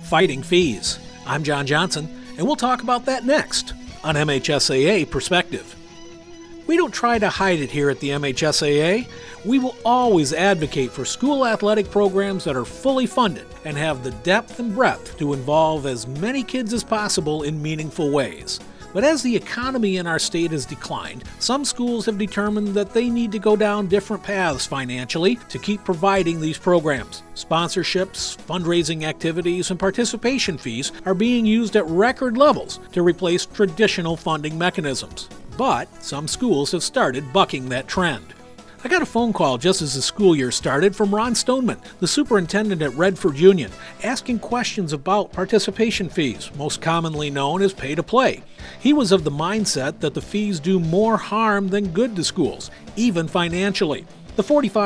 fighting fees. I'm John Johnson, and we'll talk about that next on MHSAA Perspective. We don't try to hide it here at the MHSAA. We will always advocate for school athletic programs that are fully funded and have the depth and breadth to involve as many kids as possible in meaningful ways. But as the economy in our state has declined, some schools have determined that they need to go down different paths financially to keep providing these programs. Sponsorships, fundraising activities, and participation fees are being used at record levels to replace traditional funding mechanisms. But some schools have started bucking that trend. I got a phone call just as the school year started from Ron Stoneman, the superintendent at Redford Union, asking questions about participation fees, most commonly known as pay-to-play. He was of the mindset that the fees do more harm than good to schools, even financially. The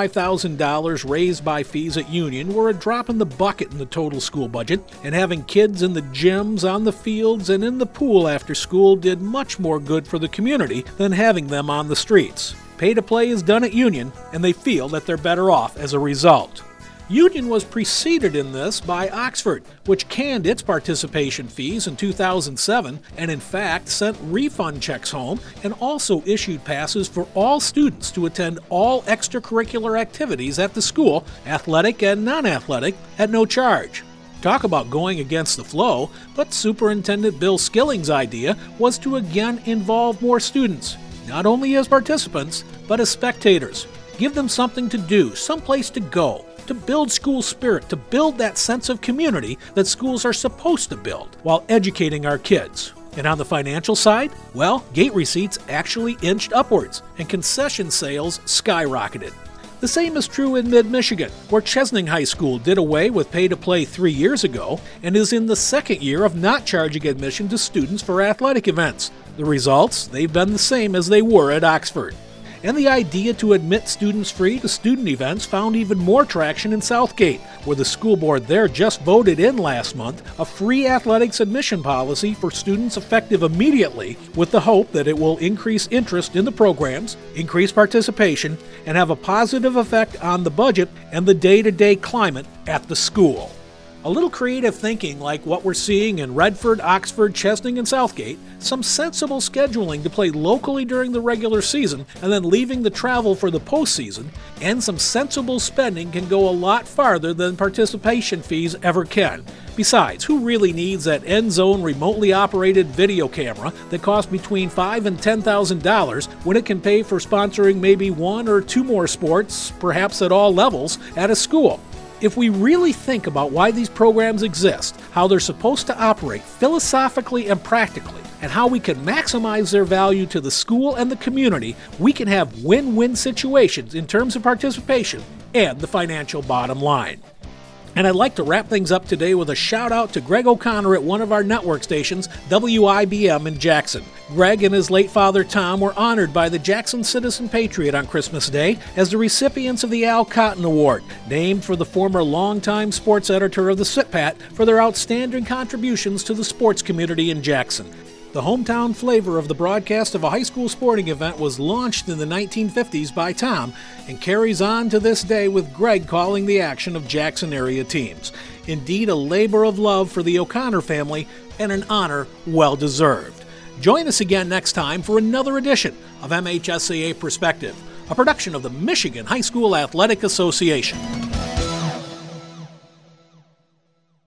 $45,000 raised by fees at Union were a drop in the bucket in the total school budget, and having kids in the gyms, on the fields, and in the pool after school did much more good for the community than having them on the streets. Pay-to-play is done at Union, and they feel that they're better off as a result. Union was preceded in this by Oxford, which canned its participation fees in 2007 and in fact sent refund checks home and also issued passes for all students to attend all extracurricular activities at the school, athletic and non-athletic, at no charge. Talk about going against the flow, but Superintendent Bill Skilling's idea was to again involve more students, not only as participants, but as spectators. Give them something to do, someplace to go, to build school spirit, to build that sense of community that schools are supposed to build while educating our kids. And on the financial side, well, gate receipts actually inched upwards and concession sales skyrocketed. The same is true in mid-Michigan, where Chesaning High School did away with pay-to-play 3 years ago and is in the second year of not charging admission to students for athletic events. The results, they've been the same as they were at Oxford. And the idea to admit students free to student events found even more traction in Southgate, where the school board there just voted in last month a free athletics admission policy for students effective immediately, with the hope that it will increase interest in the programs, increase participation, and have a positive effect on the budget and the day-to-day climate at the school. A little creative thinking like what we're seeing in Redford, Oxford, Chesaning, and Southgate, some sensible scheduling to play locally during the regular season and then leaving the travel for the postseason, and some sensible spending can go a lot farther than participation fees ever can. Besides, who really needs that end zone remotely operated video camera that costs between $5,000 and $10,000 when it can pay for sponsoring maybe one or two more sports, perhaps at all levels, at a school? If we really think about why these programs exist, how they're supposed to operate philosophically and practically, and how we can maximize their value to the school and the community, we can have win-win situations in terms of participation and the financial bottom line. And I'd like to wrap things up today with a shout out to Greg O'Connor at one of our network stations, WIBM in Jackson. Greg and his late father Tom were honored by the Jackson Citizen Patriot on Christmas Day as the recipients of the Al Cotton Award, named for the former longtime sports editor of the SitPat for their outstanding contributions to the sports community in Jackson. The hometown flavor of the broadcast of a high school sporting event was launched in the 1950s by Tom and carries on to this day with Greg calling the action of Jackson area teams. Indeed, a labor of love for the O'Connor family and an honor well deserved. Join us again next time for another edition of MHSAA Perspective, a production of the Michigan High School Athletic Association.